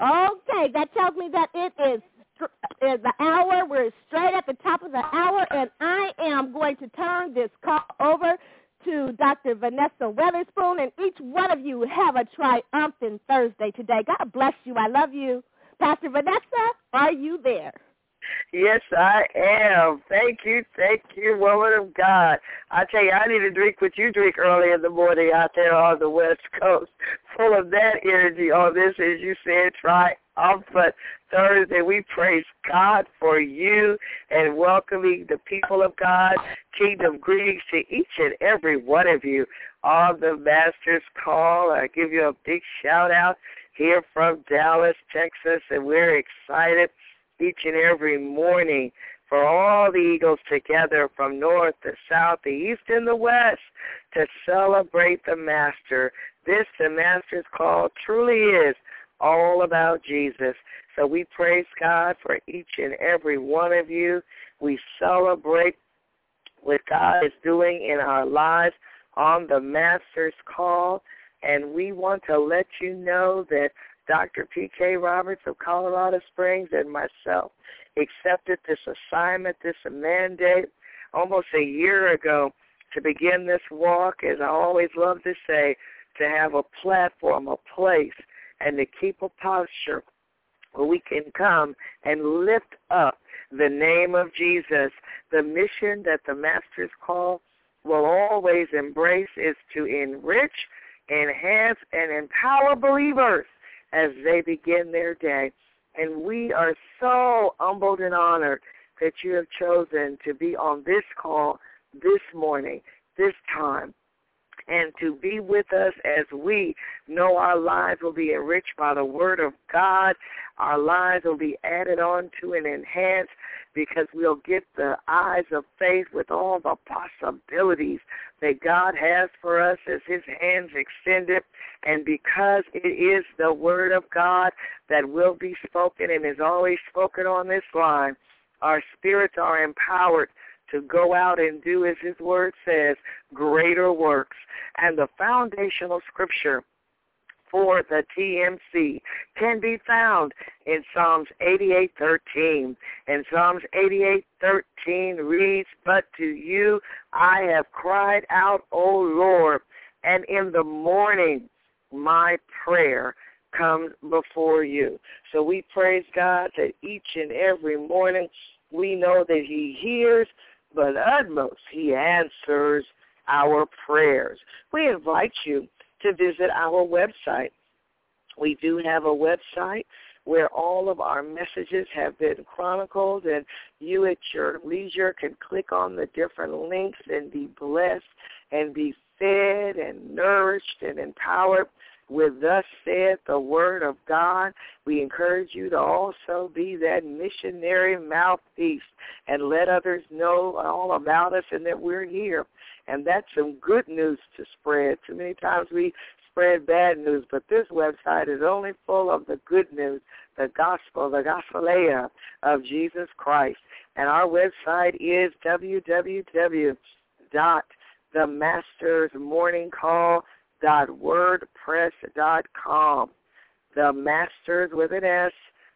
Okay, that tells me that it is the hour. We're straight at the top of the hour, and I am going to turn this call over to Dr. Vanessa Weatherspoon, and each one of you have a triumphant Thursday today. God bless you. I love you. Pastor Vanessa, are you there? Yes, I am. Thank you, woman of God. I tell you, I need to drink what you drink early in the morning out there on the West Coast, full of that energy on this, as you said, triumphant Thursday. We praise God for you and welcoming the people of God. Kingdom greetings to each and every one of you on the Master's Call. I give you a big shout-out here from Dallas, Texas, and we're excited each and every morning for all the Eagles together from north to south, the east and the west to celebrate the Master. This, the Master's Call, truly is all about Jesus. So we praise God for each and every one of you. We celebrate what God is doing in our lives on the Master's Call, and we want to let you know that Dr. P.K. Roberts of Colorado Springs and myself accepted this assignment, this mandate, almost a year ago to begin this walk, as I always love to say, to have a platform, a place, and to keep a posture where we can come and lift up the name of Jesus. The mission that the Master's Call will always embrace is to enrich, enhance, and empower believers as they begin their day. And we are so humbled and honored that you have chosen to be on this call this morning, this time, and to be with us as we know our lives will be enriched by the Word of God. Our lives will be added on to and enhanced because we'll get the eyes of faith with all the possibilities that God has for us as His hands extended. And because it is the Word of God that will be spoken and is always spoken on this line, our spirits are empowered to go out and do, as His Word says, greater works. And the foundational scripture for the TMC can be found in Psalms 88:13. And Psalms 88:13 reads, "But to you I have cried out, O Lord, and in the morning my prayer comes before you." So we praise God that each and every morning we know that He hears, but utmost He answers our prayers. We invite you to visit our website. We do have a website where all of our messages have been chronicled, and you at your leisure can click on the different links and be blessed and be fed and nourished and empowered with thus saith the Word of God. We encourage you to also be that missionary mouthpiece and let others know all about us and that we're here. And that's some good news to spread. Too many times we spread bad news, but this website is only full of the good news, the gospel, the gospelia of Jesus Christ. And our website is www.themastersmorningcall.wordpress.com. The Masters with an S,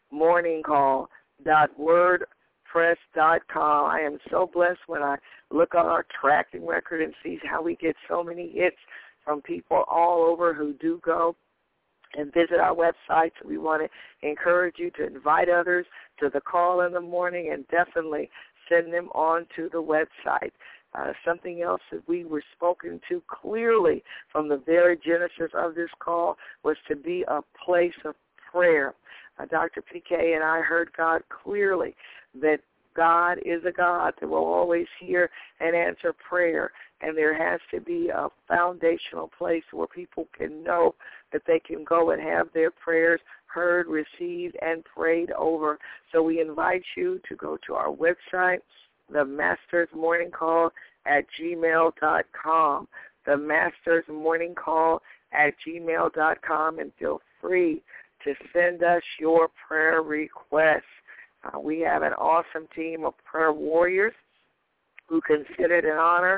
morningcall.wordpress.com. I am so blessed when I look on our tracking record and see how we get so many hits from people all over who do go and visit our website. So we want to encourage you to invite others to the call in the morning and definitely send them on to the website. Something else that we were spoken to clearly from the very genesis of this call was to be a place of prayer. Dr. P.K. and I heard God clearly that God is a God that will always hear and answer prayer, and there has to be a foundational place where people can know that they can go and have their prayers heard, received, and prayed over. So we invite you to go to our website, themastersmorningcall@gmail.com, themastersmorningcall@gmail.com, and feel free to send us your prayer requests. We have an awesome team of prayer warriors who consider it an honor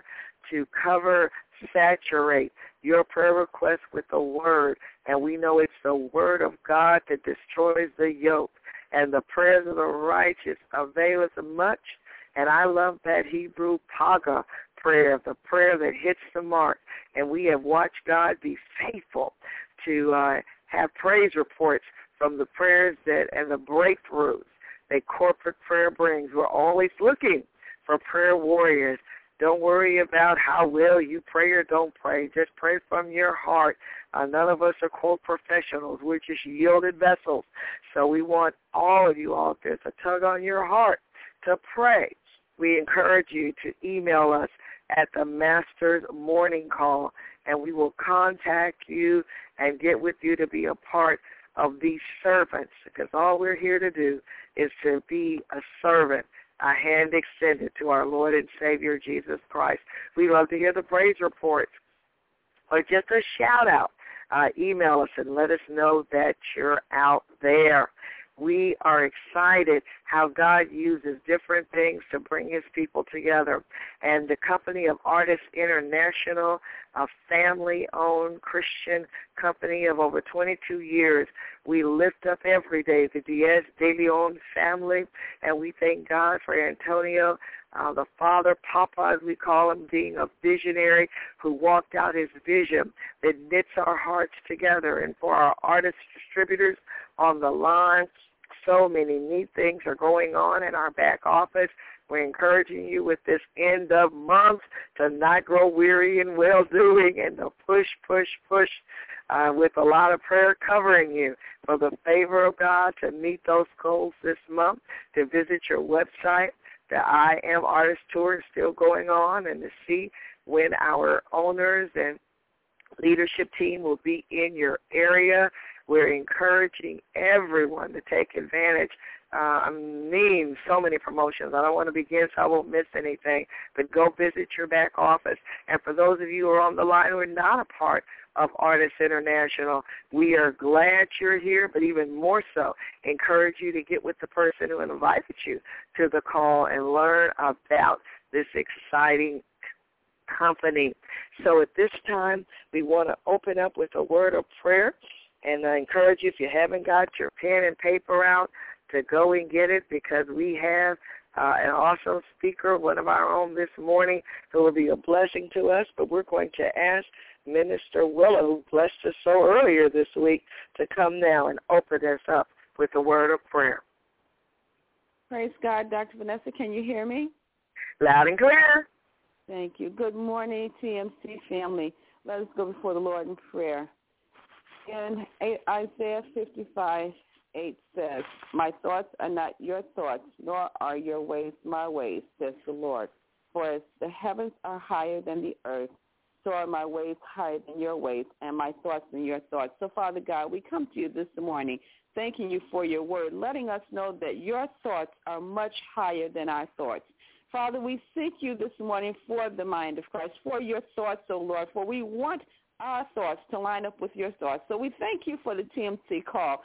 to cover, saturate your prayer request with the word. And we know it's the word of God that destroys the yoke. And the prayers of the righteous availeth much. And I love that Hebrew Paga prayer, the prayer that hits the mark. And we have watched God be faithful to have praise reports from the prayers and the breakthroughs that corporate prayer brings. We're always looking for prayer warriors. Don't worry about how well you pray or don't pray. Just pray from your heart. None of us are, quote, professionals. We're just yielded vessels. So we want all of you out there to tug on your heart to pray. We encourage you to email us at the Master's Morning Call, and we will contact you and get with you to be a part of these servants, because all we're here to do is to be a servant, a hand extended to our Lord and Savior, Jesus Christ. We love to hear the praise reports or just a shout-out. Email us and let us know that you're out there. We are excited how God uses different things to bring his people together. And the Company of Artists International, a family-owned Christian company of over 22 years, we lift up every day the Diaz de Leon family, and we thank God for Antonio, the father, Papa, as we call him, being a visionary who walked out his vision that knits our hearts together. And for our artist distributors on the line, so many neat things are going on in our back office. We're encouraging you with this end of month to not grow weary in well-doing and to push with a lot of prayer covering you for the favor of God to meet those goals this month, to visit your website. The I Am Artist Tour is still going on, and to see when our owners and leadership team will be in your area. We're encouraging everyone to take advantage. I'm needing so many promotions. I don't want to begin so I won't miss anything, but go visit your back office. And for those of you who are on the line who are not a part of Artists International, we are glad you're here, but even more so, encourage you to get with the person who invited you to the call and learn about this exciting company. So at this time, we want to open up with a word of prayer. And I encourage you, if you haven't got your pen and paper out, to go and get it, because we have an awesome speaker, one of our own this morning, who will be a blessing to us. But we're going to ask Minister Willa, who blessed us so earlier this week, to come now and open us up with a word of prayer. Praise God. Dr. Vanessa, can you hear me? Loud and clear. Thank you. Good morning, TMC family. Let us go before the Lord in prayer. In Isaiah 55:8 says, "My thoughts are not your thoughts, nor are your ways my ways, says the Lord. For as the heavens are higher than the earth, so are my ways higher than your ways, and my thoughts than your thoughts." So, Father God, we come to you this morning thanking you for your word, letting us know that your thoughts are much higher than our thoughts. Father, we seek you this morning for the mind of Christ, for your thoughts, O Lord, for we want our thoughts to line up with your thoughts. So we thank you for the TMC call,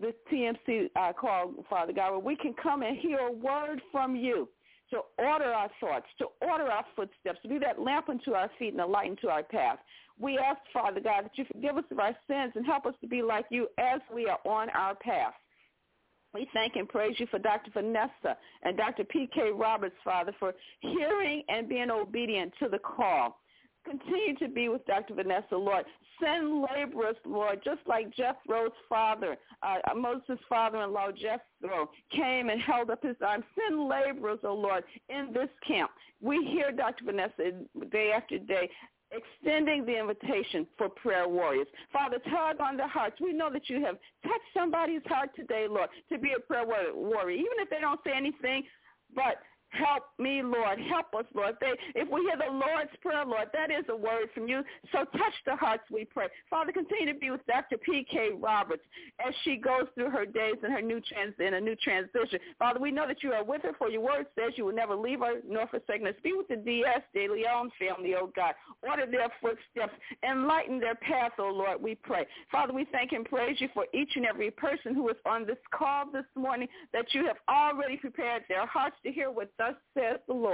call, Father God, where we can come and hear a word from you to order our thoughts, to order our footsteps, to be that lamp unto our feet and a light unto our path. We ask, Father God, that you forgive us of our sins and help us to be like you as we are on our path. We thank and praise you for Dr. Vanessa and Dr. P.K. Roberts, Father, for hearing and being obedient to the call. Continue to be with Dr. Vanessa, Lord. Send laborers, Lord, just like Jethro's father, Moses' father-in-law, Jethro, came and held up his arms. Send laborers, oh Lord, in this camp. We hear Dr. Vanessa day after day extending the invitation for prayer warriors. Father, tug on their hearts. We know that you have touched somebody's heart today, Lord, to be a prayer warrior, even if they don't say anything, but help me, Lord. Help us, Lord. If we hear the Lord's Prayer, Lord, that is a word from you. So touch the hearts, we pray. Father, continue to be with Dr. P.K. Roberts as she goes through her days in her new transition. Father, we know that you are with her, for your word says you will never leave her nor forsake us. Be with the Diaz de Leon family, oh God. Order their footsteps. Enlighten their path, oh Lord, we pray. Father, we thank and praise you for each and every person who is on this call this morning, that you have already prepared their hearts to hear what thus says the Lord.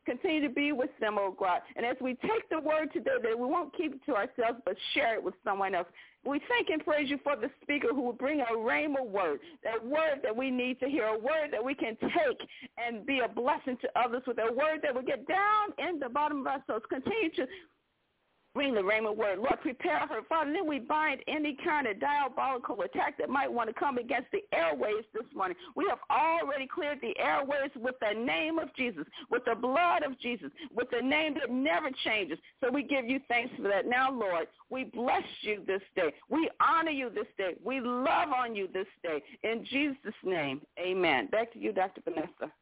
Continue to be with them, oh God. And as we take the word today, that we won't keep it to ourselves, but share it with someone else. We thank and praise you for the speaker who will bring a rhema word, that word that we need to hear, a word that we can take and be a blessing to others with, a word that will get down in the bottom of our souls. Continue to bring the rhema word. Lord, prepare her. Father, then we bind any kind of diabolical attack that might want to come against the airways this morning. We have already cleared the airways with the name of Jesus, with the blood of Jesus, with the name that never changes. So we give you thanks for that. Now, Lord, we bless you this day. We honor you this day. We love on you this day. In Jesus' name, amen. Back to you, Dr. Vanessa.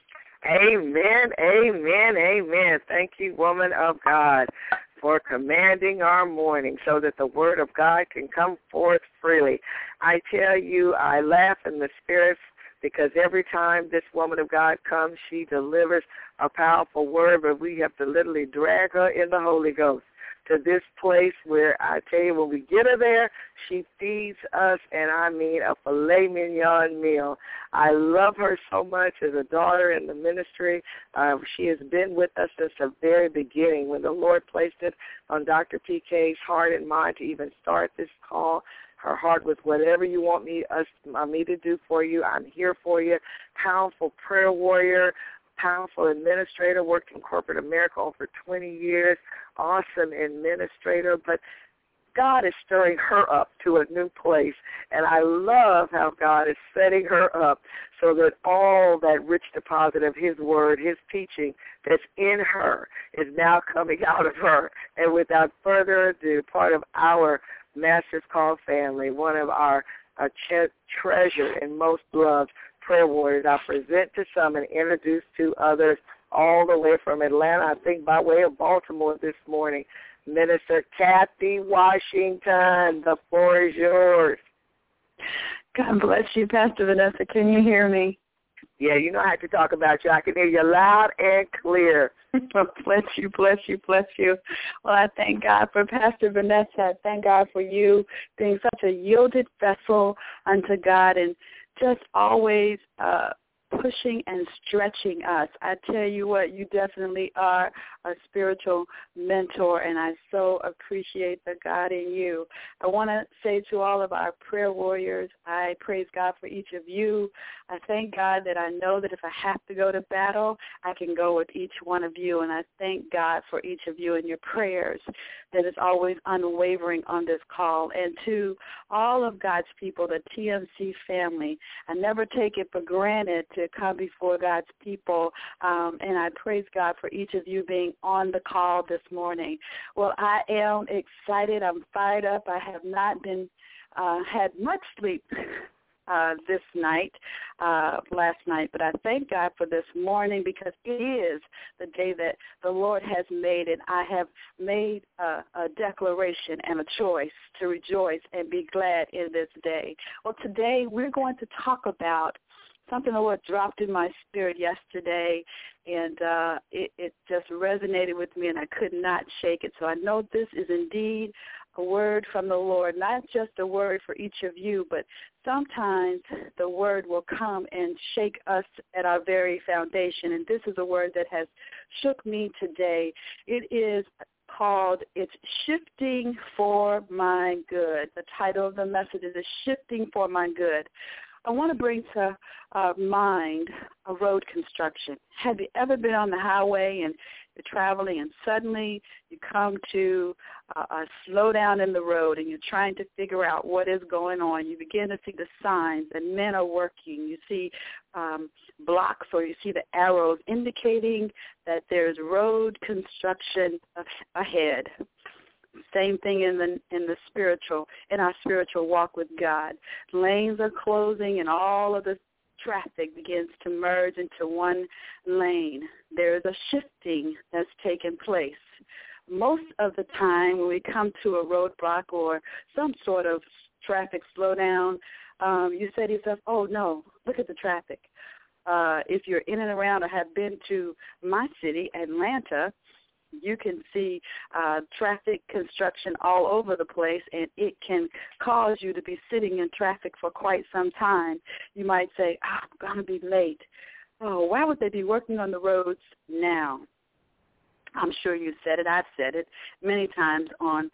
Amen, amen, amen. Thank you, woman of God, for commanding our morning so that the word of God can come forth freely. I tell you, I laugh in the spirit because every time this woman of God comes, she delivers a powerful word, but we have to literally drag her in the Holy Ghost to this place where I tell you, when we get her there, she feeds us, and I mean a filet mignon meal. I love her so much as a daughter in the ministry. She has been with us since the very beginning when the Lord placed it on Dr. PK's heart and mind to even start this call. Her heart was, whatever you want me to do for you, I'm here for you. Powerful prayer warrior, powerful administrator, worked in corporate America over 20 years, awesome administrator, but God is stirring her up to a new place, and I love how God is setting her up so that all that rich deposit of his word, his teaching that's in her is now coming out of her. And without further ado, part of our Master's Call family, one of our treasured and most loved prayer warriors, I present to some and introduce to others all the way from Atlanta, I think by way of Baltimore this morning, Minister Kathy Washington. The floor is yours. God bless you, Pastor Vanessa. Can you hear me? Yeah, you know I have to talk about you. I can hear you loud and clear. Bless you, bless you, bless you. Well, I thank God for Pastor Vanessa. I thank God for you being such a yielded vessel unto God and just always pushing and stretching us. I tell you what, you definitely are a spiritual mentor, and I so appreciate the God in you. I want to say to all of our prayer warriors, I praise God for each of you. I thank God that I know that if I have to go to battle, I can go with each one of you, and I thank God for each of you and your prayers that is always unwavering on this call. And to all of God's people, the TMC family, I never take it for granted to come before God's people, and I praise God for each of you being on the call this morning. Well, I am excited. I'm fired up. I have not been had much sleep this night, last night, but I thank God for this morning because it is the day that the Lord has made, and I have made a declaration and a choice to rejoice and be glad in this day. Well, today we're going to talk about something the Lord dropped in my spirit yesterday, and it just resonated with me, and I could not shake it. So I know this is indeed a word from the Lord, not just a word for each of you, but sometimes the word will come and shake us at our very foundation, and this is a word that has shook me today. It is called, it's Shifting for My Good. The title of the message is Shifting for My Good. I want to bring to mind a road construction. Have you ever been on the highway and you're traveling and suddenly you come to a slowdown in the road and you're trying to figure out what is going on? You begin to see the signs that men are working. You see blocks or you see the arrows indicating that there's road construction ahead. Same thing in our spiritual walk with God. Lanes are closing and all of the traffic begins to merge into one lane. There is a shifting that's taken place. Most of the time when we come to a roadblock or some sort of traffic slowdown, you say to yourself, oh, no, look at the traffic. If you're in and around or have been to my city, Atlanta, you can see traffic construction all over the place, and it can cause you to be sitting in traffic for quite some time. You might say, I'm going to be late. Oh, why would they be working on the roads now? I'm sure you said it. I've said it many times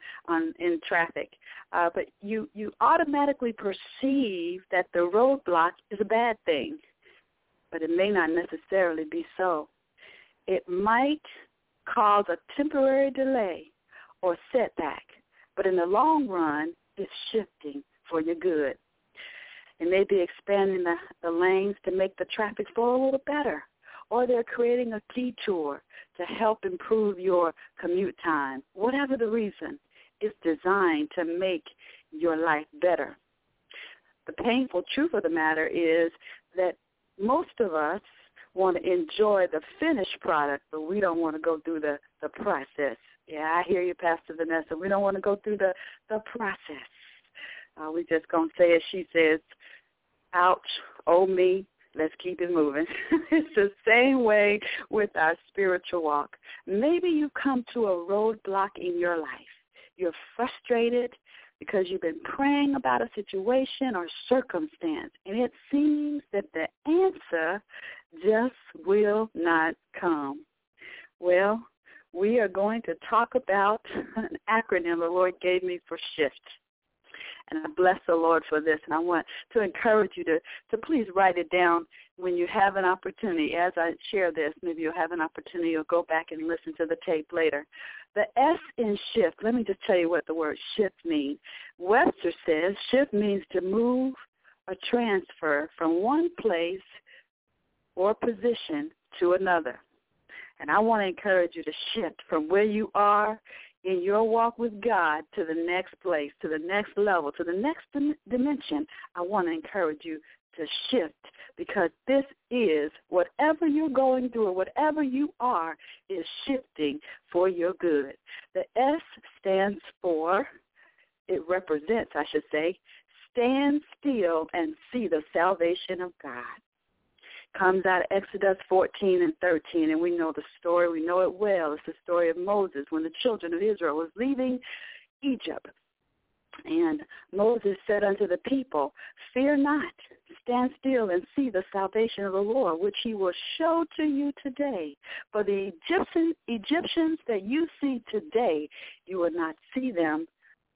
in traffic. But you automatically perceive that the roadblock is a bad thing, but it may not necessarily be so. It might cause a temporary delay or setback, but in the long run, it's shifting for your good. It may be expanding the lanes to make the traffic flow a little better, or they're creating a detour to help improve your commute time. Whatever the reason, it's designed to make your life better. The painful truth of the matter is that most of us want to enjoy the finished product, but we don't want to go through the process. Yeah, I hear you, Pastor Vanessa. We don't want to go through the process. We just going to say as she says, ouch, oh me, let's keep it moving. It's the same way with our spiritual walk. Maybe you come to a roadblock in your life. You're frustrated because you've been praying about a situation or circumstance, and it seems that the answer just will not come. Well, we are going to talk about an acronym the Lord gave me for SHIFT. And I bless the Lord for this, and I want to encourage you to please write it down when you have an opportunity. As I share this, maybe you'll have an opportunity. You'll go back and listen to the tape later. The S in shift, let me just tell you what the word shift means. Webster says shift means to move or transfer from one place or position to another. And I want to encourage you to shift from where you are in your walk with God to the next place, to the next level, to the next dimension. I want to encourage you to shift, because this is whatever you're going through or whatever you are is shifting for your good. The S stands for, it represents, I should say, stand still and see the salvation of God. Comes out of Exodus 14 and 13, and we know the story. We know it well. It's the story of Moses when the children of Israel was leaving Egypt. And Moses said unto the people, fear not, stand still and see the salvation of the Lord, which he will show to you today. For the Egyptians that you see today, you will not see them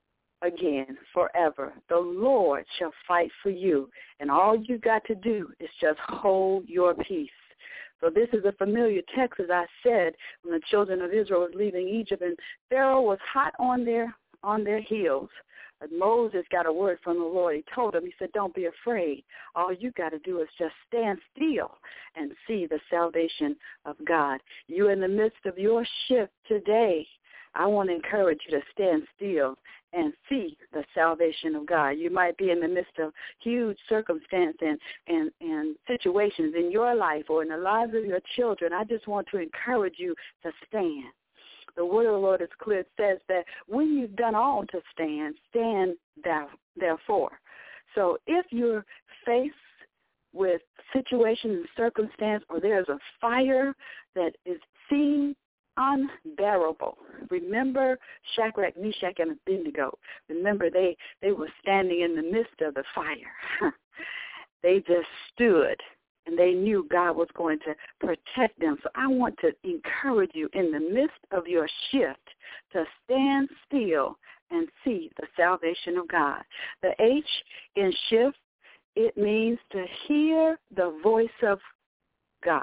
again forever. The Lord shall fight for you, and all you got to do is just hold your peace. So this is a familiar text, as I said, when the children of Israel was leaving Egypt, and Pharaoh was hot on their heels. But Moses got a word from the Lord. He told him, he said, don't be afraid. All you got to do is just stand still and see the salvation of God. You're in the midst of your shift today. I want to encourage you to stand still and see the salvation of God. You might be in the midst of huge circumstances and situations in your life or in the lives of your children. I just want to encourage you to stand. The word of the Lord is clear. It says that when you've done all to stand, stand therefore. So if you're faced with situations and circumstance, or there's a fire that is seen unbearable. Remember Shadrach, Meshach, and Abednego. Remember they were standing in the midst of the fire. They just stood, and they knew God was going to protect them. So I want to encourage you in the midst of your shift to stand still and see the salvation of God. The H in shift, it means to hear the voice of God.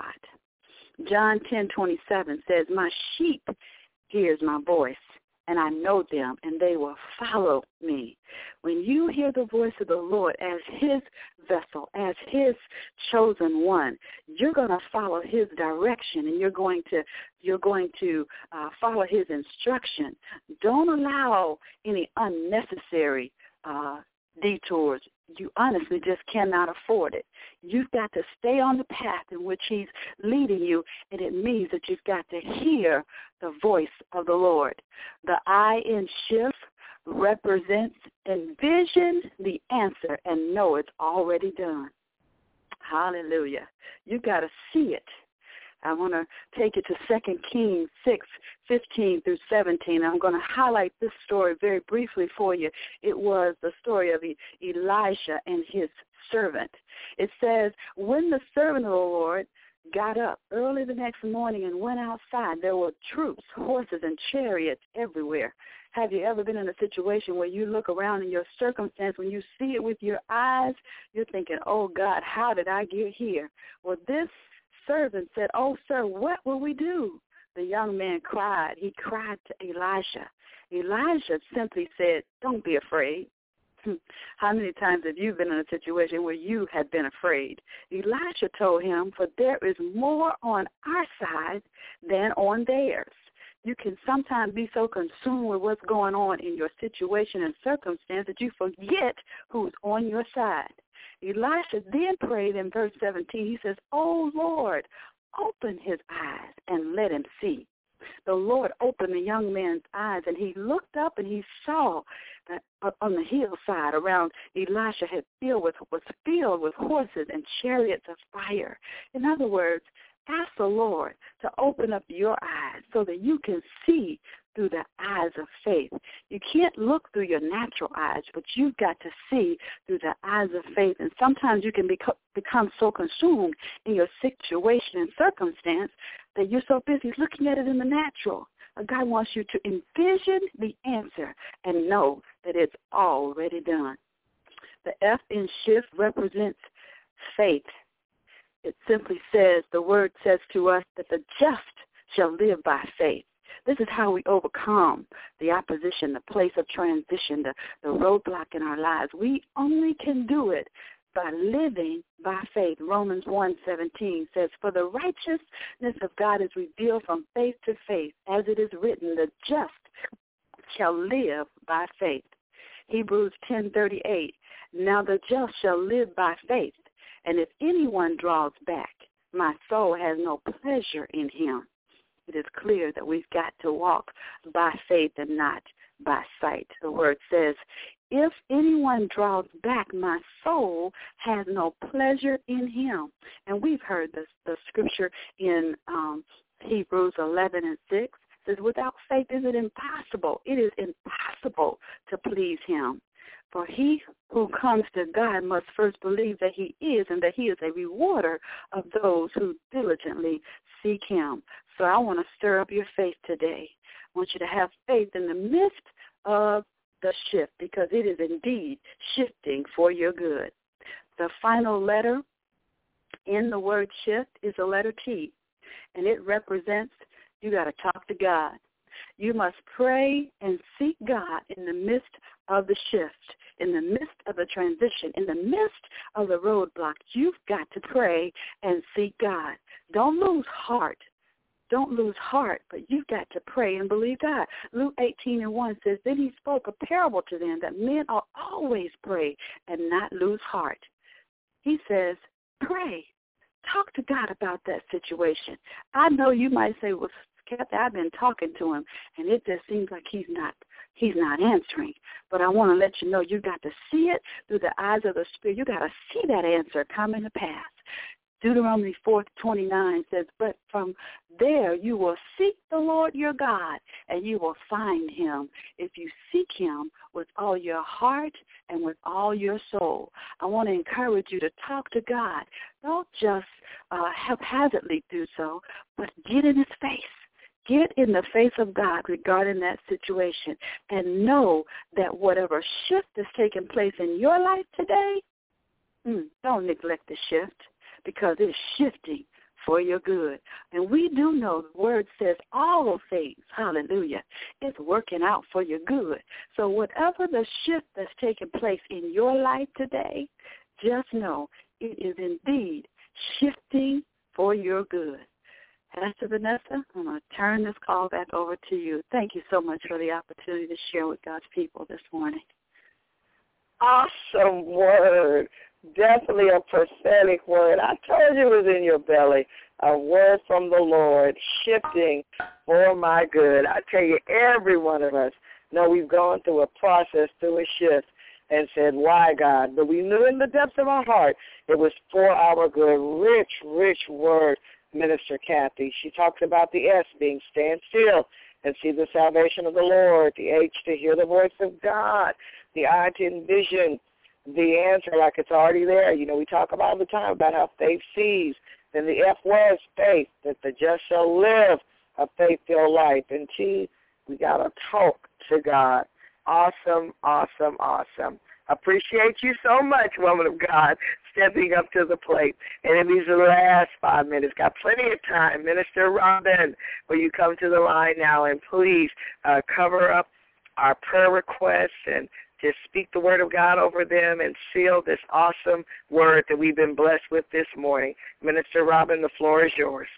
John 10:27 says, my sheep hears my voice, and I know them, and they will follow me. When you hear the voice of the Lord as his vessel, as his chosen one, you're going to follow his direction, and you're going to follow his instruction. Don't allow any unnecessary detours. You honestly just cannot afford it. You've got to stay on the path in which he's leading you, and it means that you've got to hear the voice of the Lord. The I in shift represents envision the answer and know it's already done. Hallelujah. You've got to see it. I want to take you to 2 Kings 6:15 through 17. I'm going to highlight this story very briefly for you. It was the story of Elijah and his servant. It says, when the servant of the Lord, got up early the next morning and went outside. There were troops, horses, and chariots everywhere. Have you ever been in a situation where you look around in your circumstance, when you see it with your eyes, you're thinking, oh, God, how did I get here? Well, this servant said, oh, sir, what will we do? The young man cried. He cried to Elijah. Elijah simply said, don't be afraid. How many times have you been in a situation where you had been afraid? Elijah told him, for there is more on our side than on theirs. You can sometimes be so consumed with what's going on in your situation and circumstance that you forget who's on your side. Elisha then prayed in verse 17. He says, oh, Lord, open his eyes and let him see. The Lord opened the young man's eyes, and he looked up and he saw that on the hillside around Elisha was filled with horses and chariots of fire. In other words, ask the Lord to open up your eyes so that you can see through the eyes of faith. You can't look through your natural eyes, but you've got to see through the eyes of faith. And sometimes you can become so consumed in your situation and circumstance that you're so busy looking at it in the natural. God wants you to envision the answer and know that it's already done. The F in shift represents faith. It simply says, the word says to us that the just shall live by faith. This is how we overcome the opposition, the place of transition, the roadblock in our lives. We only can do it by living by faith. Romans 1:17 says, for the righteousness of God is revealed from faith to faith, as it is written, the just shall live by faith. Hebrews 10:38, now the just shall live by faith. And if anyone draws back, my soul has no pleasure in him. It is clear that we've got to walk by faith and not by sight. The word says, if anyone draws back, my soul has no pleasure in him. And we've heard the scripture in Hebrews 11:6. It says, without faith is it impossible. It is impossible to please him. For he who comes to God must first believe that he is, and that he is a rewarder of those who diligently seek him. So I want to stir up your faith today. I want you to have faith in the midst of the shift, because it is indeed shifting for your good. The final letter in the word shift is the letter T, and it represents you got to talk to God. You must pray and seek God in the midst of the shift, in the midst of the transition, in the midst of the roadblock. You've got to pray and seek God. Don't lose heart. Don't lose heart, but you've got to pray and believe God. Luke 18:1 says, then he spoke a parable to them that men ought always pray and not lose heart. He says, pray. Talk to God about that situation. I know you might say, well, Kathy, I've been talking to him, and it just seems like he's not answering. But I want to let you know you got to see it through the eyes of the Spirit. You got to see that answer coming to pass. Deuteronomy 4:29 says, but from there you will seek the Lord your God, and you will find him if you seek him with all your heart and with all your soul. I want to encourage you to talk to God. Don't just haphazardly do so, but get in his face. Get in the face of God regarding that situation, and know that whatever shift is taking place in your life today, don't neglect the shift, because it's shifting for your good. And we do know the word says all things, hallelujah, is working out for your good. So whatever the shift that's taking place in your life today, just know it is indeed shifting for your good. Pastor Vanessa, I'm going to turn this call back over to you. Thank you so much for the opportunity to share with God's people this morning. Awesome word. Definitely a prophetic word. I told you it was in your belly. A word from the Lord, shifting for my good. I tell you, every one of us know we've gone through a process, through a shift, and said, why, God? But we knew in the depths of our heart it was for our good. Rich, rich word, Minister Kathy. She talks about the S being stand still and see the salvation of the Lord, the H to hear the voice of God, the I to envision the answer like it's already there. You know, we talk about all the time about how faith sees Then the F was faith, that the just shall live a faith-filled life. And T, we got to talk to God. Awesome, awesome, awesome. Appreciate you so much, woman of God, stepping up to the plate. And in these last 5 minutes, got plenty of time. Minister Robin, will you come to the line now and please cover up our prayer requests and just speak the word of God over them and seal this awesome word that we've been blessed with this morning. Minister Robin, the floor is yours.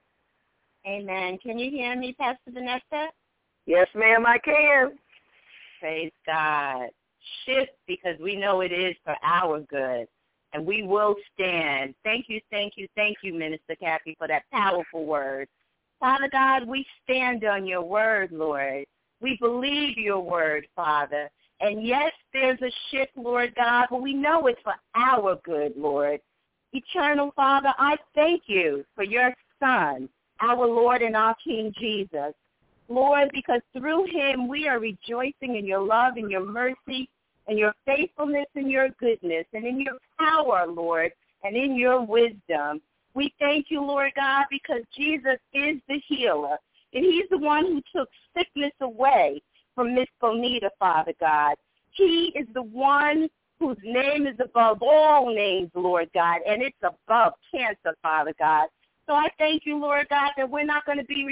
Amen. Can you hear me, Pastor Vanessa? Yes, ma'am, I can. Praise God. Shift, because we know it is for our good, and we will stand. Thank you, Minister Kathy, for that powerful word. Father God, we stand on your word, Lord. We believe your word, Father. And yes, there's a shift, Lord God, but we know it's for our good, Lord. Eternal Father, I thank you for your Son, our Lord and our King Jesus. Lord, because through him we are rejoicing in your love and your mercy and your faithfulness and your goodness and in your power, Lord, and in your wisdom. We thank you, Lord God, because Jesus is the healer, and he's the one who took sickness away from Miss Bonita, Father God. He is the one whose name is above all names, Lord God, and it's above cancer, Father God. So I thank you, Lord God, that we're not going to be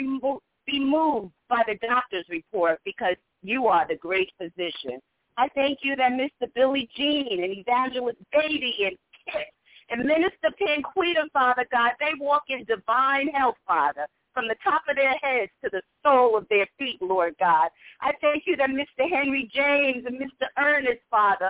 moved by the doctor's report, because you are the great physician. I thank you that Mr. Billy Jean and Evangelist Beatty and Kit and Minister Penquita, Father God, they walk in divine health, Father, from the top of their heads to the sole of their feet, Lord God. I thank you that Mr. Henry James and Mr. Ernest, Father,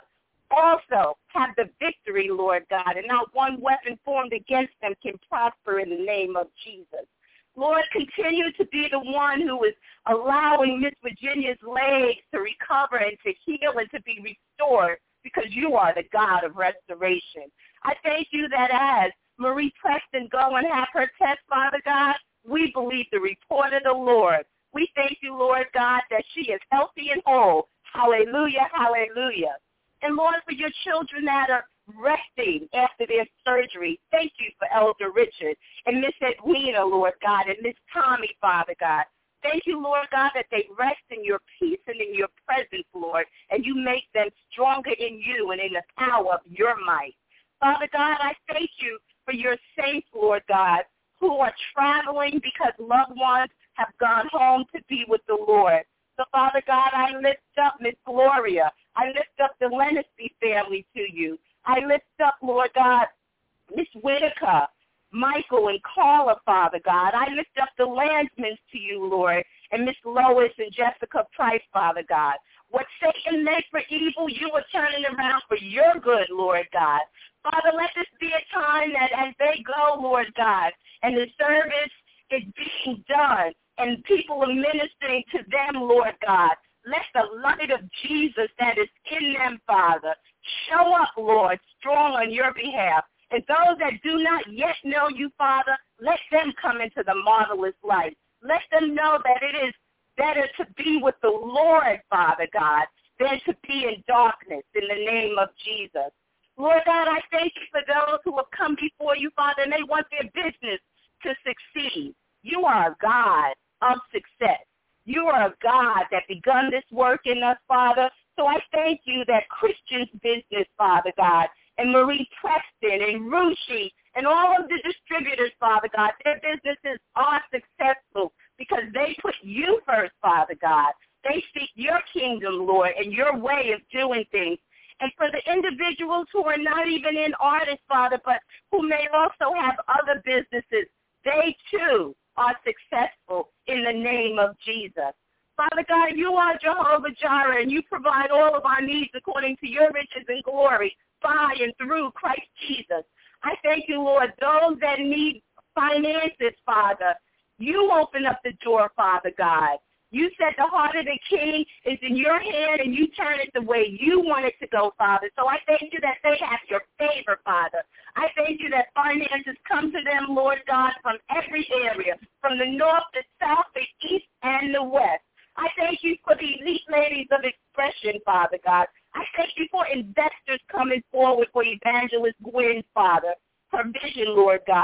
also have the victory, Lord God, and not one weapon formed against them can prosper in the name of Jesus. Lord, continue to be the one who is allowing Miss Virginia's legs to recover and to heal and to be restored, because you are the God of restoration. I thank you that as Marie Preston go and have her test, Father God, we believe the report of the Lord. We thank you, Lord God, that she is healthy and whole. Hallelujah, hallelujah. And Lord, for your children that are resting after their surgery, thank you for Elder Richard and Miss Edwina, Lord God, and Miss Tommy, Father God. Thank you, Lord God, that they rest in your peace and in your presence, Lord, and you make them stronger in you and in the power of your might. Father God, I thank you for your saints, Lord God, who are traveling because loved ones have gone home to be with the Lord. So, Father God, I lift up Miss Gloria. I lift up the Lennisby family to you. I lift up, Lord God, Miss Whitaker, Michael, and Carla, Father God. I lift up the Landsmans to you, Lord, and Miss Lois and Jessica Price, Father God. What Satan meant for evil, you are turning around for your good, Lord God. Father, let this be a time that as they go, Lord God, and the service is being done, and people are ministering to them, Lord God, let the light of Jesus that is in them, Father, show up, Lord, strong on your behalf. And those that do not yet know you, Father, let them come into the marvelous light. Let them know that it is better to be with the Lord, Father God, than to be in darkness in the name of Jesus. Lord God, I thank you for those who have come before you, Father, and they want their business to succeed. You are a God of success. You are a God that begun this work in us, Father. So I thank you that Christian's business, Father God, and Marie Preston and Rushi and all of the distributors, Father God, their businesses are successful because they put you first, Father God. They seek your kingdom, Lord, and your way of doing things. And for the individuals who are not even in artists, Father, but who may also have other businesses, they too are successful in the name of Jesus. Father God, you are Jehovah Jireh, and you provide all of our needs according to your riches and glory by and through Christ Jesus. I thank you, Lord, those that need finances, Father, you open up the door, Father God. You said the heart of the king is in your hand, and you turn it the way you want it to go, Father. So I thank you that they have your favor, Father. I thank you that finances come to them, Lord God, from every area, from the north, the south, the east, and the west. I thank you for the elite ladies of expression, Father God. I thank you for investors coming forward for Evangelist Gwen, Father, her vision, Lord God.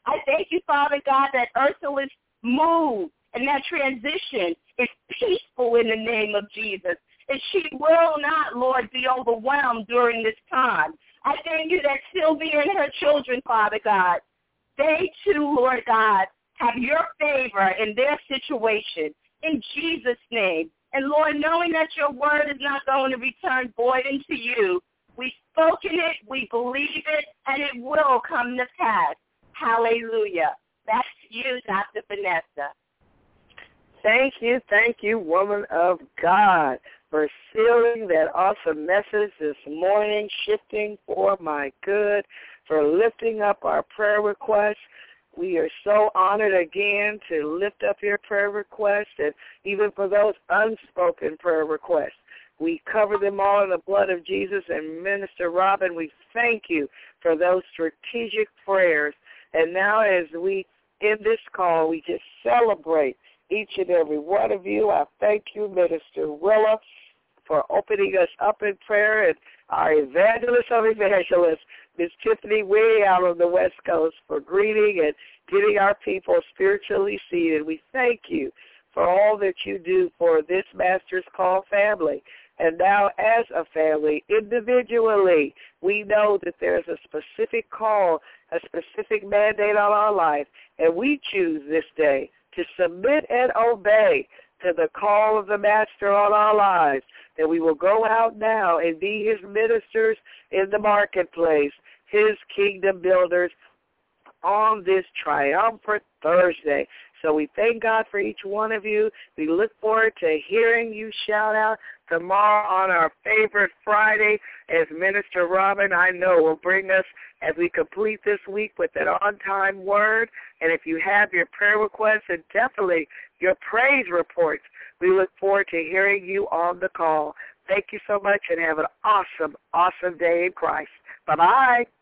I thank you, Father God, that Ursula's move and that transition is peaceful in the name of Jesus. And she will not, Lord, be overwhelmed during this time. I thank you that Sylvia and her children, Father God, they too, Lord God, have your favor in their situation in Jesus' name. And, Lord, knowing that your word is not going to return void into you, we've spoken it, we believe it, and it will come to pass. Hallelujah. Back to you, Dr. Vanessa. Thank you, woman of God, for sealing that awesome message this morning, shifting for my good, for lifting up our prayer requests. We are so honored again to lift up your prayer requests, and even for those unspoken prayer requests. We cover them all in the blood of Jesus. And Minister Robin, we thank you for those strategic prayers. And now as we end this call, we just celebrate each and every one of you. I thank you, Minister Willa, for opening us up in prayer, and our evangelist of evangelists, Ms. Tiffany, way out on the West Coast, for greeting and getting our people spiritually seated. We thank you for all that you do for this Master's Call family. And now as a family, individually, we know that there's a specific call, a specific mandate on our life, and we choose this day to submit and obey to the call of the Master on our lives, that we will go out now and be his ministers in the marketplace, his kingdom builders on this triumphant Thursday. So we thank God for each one of you. We look forward to hearing you shout out tomorrow on our favorite Friday, as Minister Robin, I know, will bring us as we complete this week with an on-time word. And if you have your prayer requests and definitely your praise reports, we look forward to hearing you on the call. Thank you so much, and have an awesome, awesome day in Christ. Bye-bye.